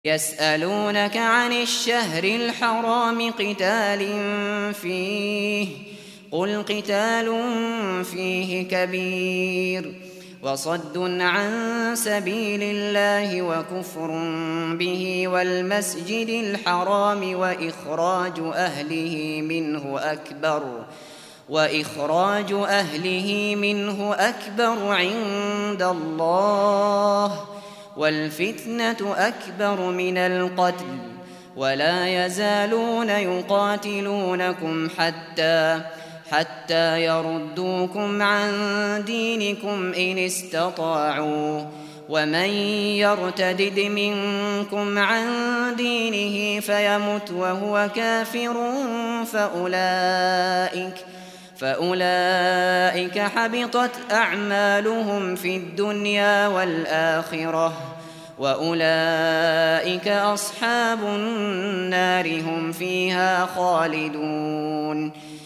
يسألونك عن الشهر الحرام قتال فيه قل قتال فيه كبير وصد عن سبيل الله وكفر به والمسجد الحرام وإخراج أهله منه أكبر عند الله والفتنة أكبر من القتل ولا يزالون يقاتلونكم حتى يردوكم عن دينكم إن استطاعوا ومن يرتدد منكم عن دينه فيمت وهو كافر فأولئك حبطت أعمالهم في الدنيا والآخرة وأولئك أصحاب النار هم فيها خالدون